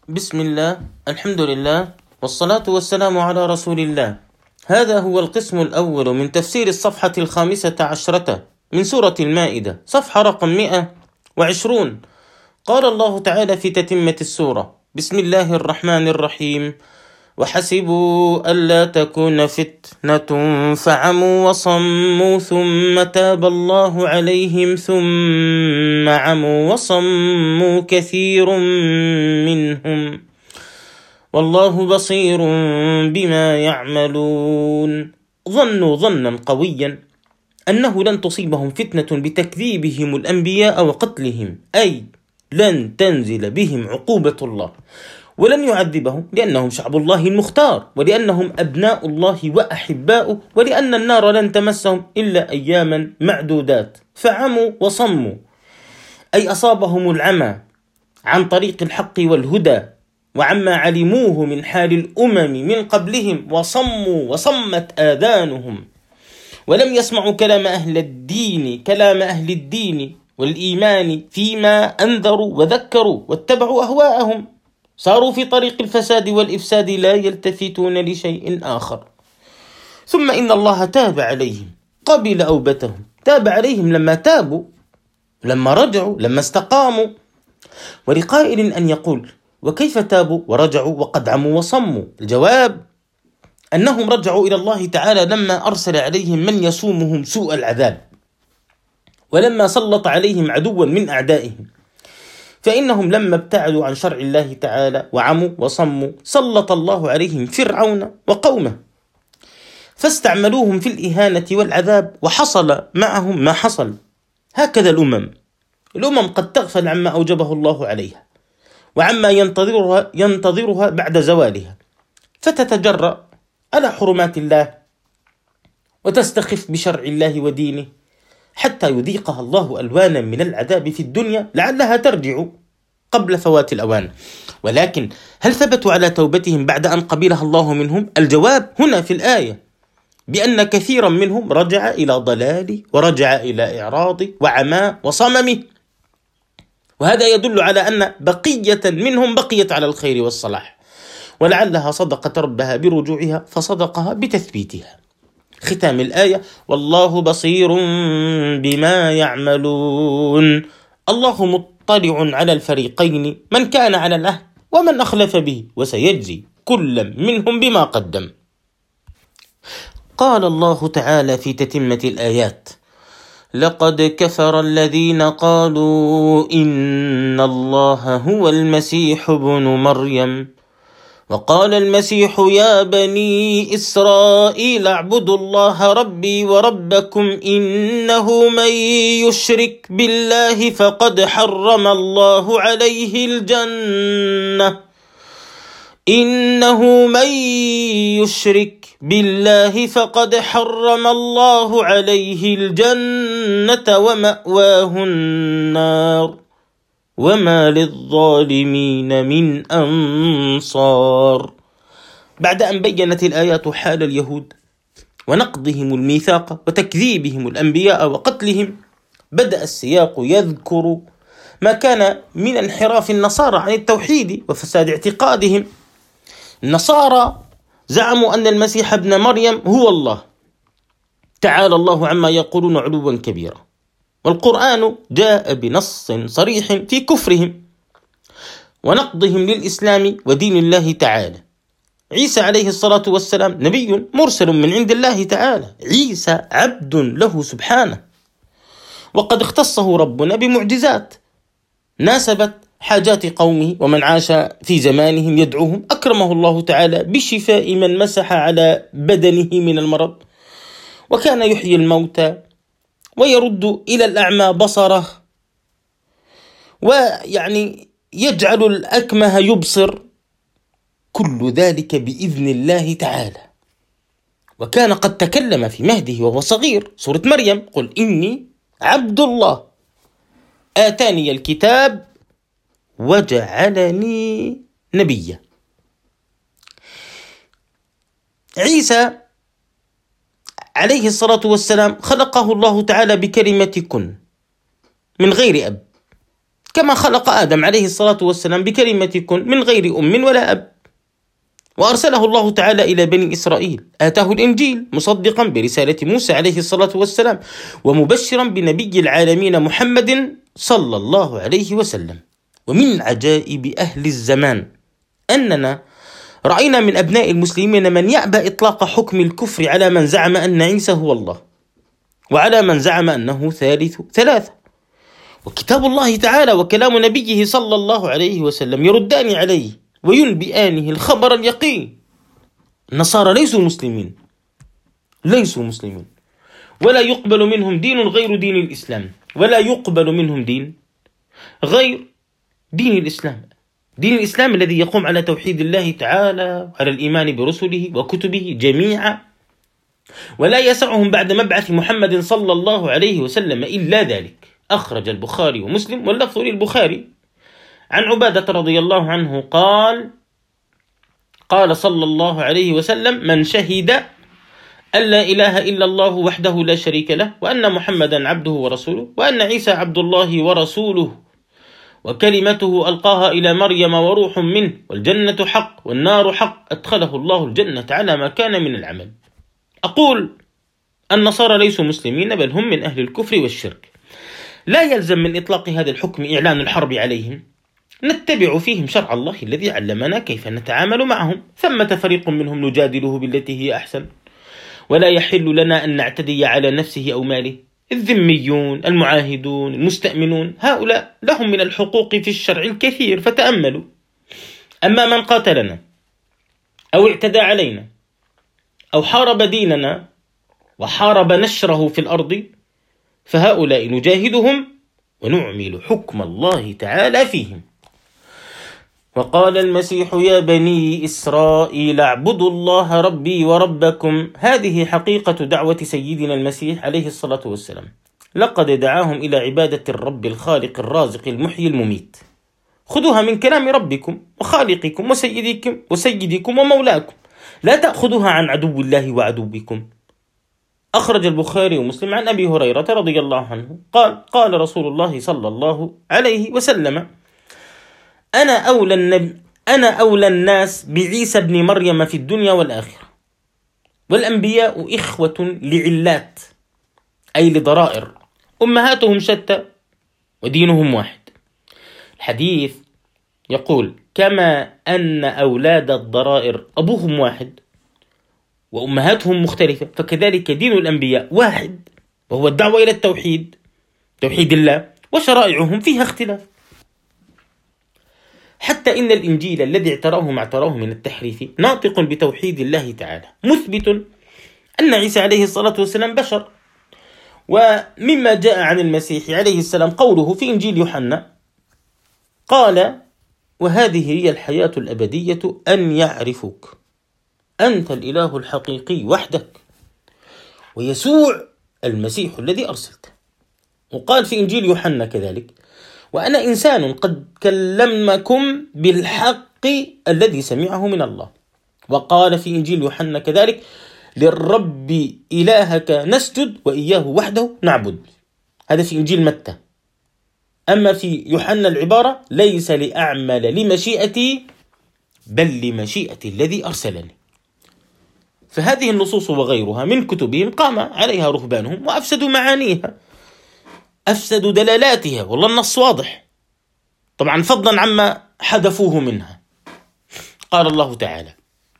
بسم الله، الحمد لله، والصلاة والسلام على رسول الله. هذا هو القسم الأول من تفسير الصفحة 15 من سورة المائدة، صفحة رقم 120. قال الله تعالى في تتمة السورة: بسم الله الرحمن الرحيم: وحسبوا ألا تكون فتنة فعموا وصموا ثم تاب الله عليهم ثم عموا وصموا كثير منهم والله بصير بما يعملون. ظنوا ظنا قويا أنه لن تصيبهم فتنة بتكذيبهم الأنبياء وقتلهم، أي لن تنزل بهم عقوبة الله ولن يعذبهم، لأنهم شعب الله المختار، ولأنهم أبناء الله وأحباؤه، ولأن النار لن تمسهم إلا أياما معدودات. فعموا وصموا، أي أصابهم العمى عن طريق الحق والهدى وعما علموه من حال الأمم من قبلهم، وصموا وصمت آذانهم ولم يسمعوا كلام أهل الدين والإيمان فيما أنذروا وذكروا، واتبعوا أهواءهم، صاروا في طريق الفساد والإفساد لا يلتفتون لشيء آخر. ثم إن الله تاب عليهم، قبل أوبتهم، تاب عليهم لما تابوا، لما رجعوا، لما استقاموا. ولقائل أن يقول: وكيف تابوا ورجعوا وقد عموا وصموا؟ الجواب أنهم رجعوا إلى الله تعالى لما أرسل عليهم من يسومهم سوء العذاب، ولما سلط عليهم عدوا من أعدائهم. فإنهم لما ابتعدوا عن شرع الله تعالى وعموا وصموا سلط الله عليهم فرعون وقومه، فاستعملوهم في الإهانة والعذاب، وحصل معهم ما حصل. هكذا الأمم قد تغفل عما أوجبه الله عليها وعما ينتظرها بعد زوالها، فتتجرأ على حرمات الله وتستخف بشرع الله ودينه، حتى يذيقها الله ألوانا من العذاب في الدنيا لعلها ترجع قبل فوات الأوان. ولكن هل ثبتوا على توبتهم بعد أن قبلها الله منهم؟ الجواب هنا في الآية بأن كثيرا منهم رجع إلى ضلال ورجع إلى إعراض وعماء وصمم، وهذا يدل على أن بقية منهم بقيت على الخير والصلاح، ولعلها صدقت ربها برجوعها فصدقها بتثبيتها. ختام الآية: والله بصير بما يعملون. الله مطلع على الفريقين، من كان على العهد ومن أخلف به، وسيجزي كل منهم بما قدم. قال الله تعالى في تتمة الآيات: لقد كفر الذين قالوا إن الله هو المسيح ابن مريم، وقال المسيح يا بني إسرائيل اعبدوا الله ربي وربكم إنه من يشرك بالله فقد حرم الله عليه الجنة ومأواه النار وما للظالمين من أنصار. بعد أن بيّنت الآيات حال اليهود ونقضهم الميثاق وتكذيبهم الأنبياء وقتلهم، بدأ السياق يذكر ما كان من انحراف النصارى عن التوحيد وفساد اعتقادهم. النصارى زعموا أن المسيح ابن مريم هو الله، تعالى الله عما يقولون علوا كبيرا، والقرآن جاء بنص صريح في كفرهم ونقضهم للإسلام ودين الله تعالى. عيسى عليه الصلاة والسلام نبي مرسل من عند الله تعالى، عيسى عبد له سبحانه، وقد اختصه ربنا بمعجزات ناسبت حاجات قومه، ومن عاش في زمانهم يدعوهم أكرمه الله تعالى بشفاء من مسح على بدنه من المرض، وكان يحيي الموتى ويرد إلى الأعمى بصره، يجعل الأكمه يبصر، كل ذلك بإذن الله تعالى. وكان قد تكلم في مهده وهو صغير، سورة مريم: قل إني عبد الله آتاني الكتاب وجعلني نبيا. عيسى عليه الصلاة والسلام خلقه الله تعالى بكلمة كن من غير أب، كما خلق آدم عليه الصلاة والسلام بكلمة كن من غير أم ولا أب، وأرسله الله تعالى إلى بني إسرائيل، آتاه الإنجيل مصدقا برسالة موسى عليه الصلاة والسلام ومبشرا بنبي العالمين محمد صلى الله عليه وسلم. ومن عجائب أهل الزمان أننا رأينا من أبناء المسلمين من يأبى إطلاق حكم الكفر على من زعم أن عيسى هو الله، وعلى من زعم أنه ثالث ثلاثة. وكتاب الله تعالى وكلام نبيه صلى الله عليه وسلم يردان عليه وينبئانه الخبر اليقين. النصارى ليسوا مسلمين، ولا يقبل منهم دين غير دين الإسلام، ولا يقبل منهم دين غير دين الإسلام. دين الإسلام الذي يقوم على توحيد الله تعالى وعلى الإيمان برسله وكتبه جميعا، ولا يسعهم بعد مبعث محمد صلى الله عليه وسلم إلا ذلك. أخرج البخاري ومسلم واللفظ للبخاري عن عبادة رضي الله عنه قال صلى الله عليه وسلم: من شهد أن لا إله إلا الله وحده لا شريك له، وأن محمدا عبده ورسوله، وأن عيسى عبد الله ورسوله وكلمته ألقاها إلى مريم وروح منه، والجنة حق والنار حق، أدخله الله الجنة على ما كان من العمل. أقول النصارى ليسوا مسلمين، بل هم من أهل الكفر والشرك. لا يلزم من إطلاق هذا الحكم إعلان الحرب عليهم، نتبع فيهم شرع الله الذي علمنا كيف نتعامل معهم. ثمة فريق منهم نجادله بالتي هي أحسن، ولا يحل لنا أن نعتدي على نفسه أو ماله. الذميون، المعاهدون، المستأمنون، هؤلاء لهم من الحقوق في الشرع الكثير، فتأملوا. أما من قاتلنا أو اعتدى علينا أو حارب ديننا وحارب نشره في الأرض، فهؤلاء نجاهدهم ونعمل حكم الله تعالى فيهم. وقال المسيح: يا بني إسرائيل اعبدوا الله ربي وربكم. هذه حقيقة دعوة سيدنا المسيح عليه الصلاة والسلام. لقد دعاهم إلى عبادة الرب الخالق الرازق المحيي المميت. خذوها من كلام ربكم وخالقكم وسيدكم ومولاكم، لا تأخذوها عن عدو الله وعدوكم. أخرج البخاري ومسلم عن أبي هريرة رضي الله عنه قال رسول الله صلى الله عليه وسلم: أنا أولى الناس بعيسى ابن مريم في الدنيا والآخرة، والأنبياء إخوة لعلات، أي لضرائر، أمهاتهم شتى ودينهم واحد. الحديث يقول: كما أن أولاد الضرائر أبوهم واحد وأمهاتهم مختلفة، فكذلك دين الأنبياء واحد، وهو الدعوة إلى التوحيد، توحيد الله، وشرائعهم فيها اختلاف. حتى إن الإنجيل الذي اعتراه ما اعتراه من التحريف ناطق بتوحيد الله تعالى، مثبت أن عيسى عليه الصلاة والسلام بشر. ومما جاء عن المسيح عليه السلام قوله في إنجيل يوحنا قال: وهذه هي الحياة الأبدية أن يعرفوك أنت الإله الحقيقي وحدك ويسوع المسيح الذي أرسلته. وقال في إنجيل يوحنا كذلك: وأنا إنسان قد كلمكم بالحق الذي سمعه من الله. وقال في إنجيل يوحنا كذلك: للرب إلهك نسجد وإياه وحده نعبد. هذا في إنجيل متى. أما في يوحنا العبارة: ليس لأعمل لمشيئتي بل لمشيئة الذي أرسلني. فهذه النصوص وغيرها من كتبهم قام عليها رهبانهم وأفسدوا معانيها، أفسدوا دلالاتها. والله النص واضح طبعا، فضلا عما حذفوه منها. قال الله تعالى: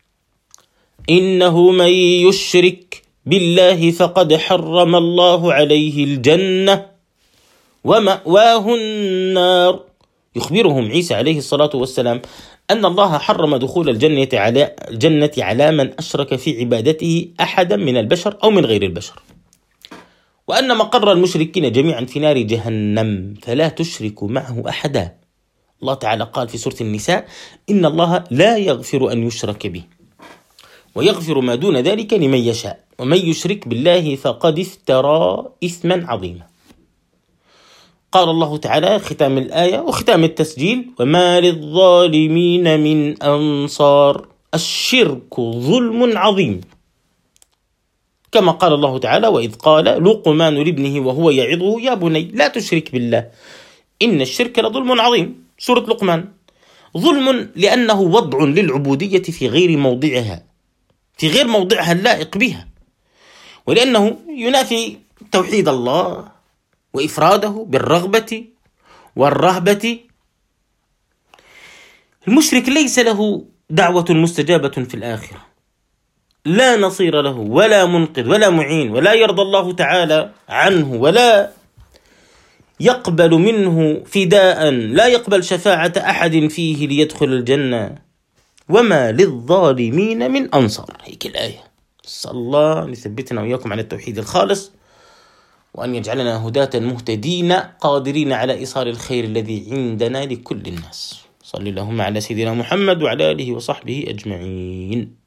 إنه من يشرك بالله فقد حرم الله عليه الجنة ومأواه النار. يخبرهم عيسى عليه الصلاة والسلام أن الله حرم دخول الجنة على من أشرك في عبادته أحدا من البشر أو من غير البشر، وأن مقر المشركين جميعا في نار جهنم فلا تشركوا معه أحدا. الله تعالى قال في سورة النساء: إن الله لا يغفر أن يشرك به ويغفر ما دون ذلك لمن يشاء ومن يشرك بالله فقد افترى إثما عظيما. قال الله تعالى ختام الآية وختام التسجيل: وما للظالمين من أنصار، الشرك ظلم عظيم. كما قال الله تعالى: وإذ قال لقمان لابنه وهو يعظه يا بني لا تشرك بالله إن الشرك لظلم عظيم، سورة لقمان. ظلم لأنه وضع للعبودية في غير موضعها، في غير موضعها اللائق بها، ولأنه ينافي توحيد الله وإفراده بالرغبة والرهبة. المشرك ليس له دعوة مستجابة في الآخرة، لا نصير له ولا منقذ ولا معين، ولا يرضى الله تعالى عنه، ولا يقبل منه فداء، لا يقبل شفاعة أحد فيه ليدخل الجنة، وما للظالمين من أنصار. هيك الآية. نسأل الله أن يثبتنا وإياكم على التوحيد الخالص، وأن يجعلنا هداة مهتدين قادرين على إيصال الخير الذي عندنا لكل الناس. صلى اللهم على سيدنا محمد وعلى آله وصحبه أجمعين.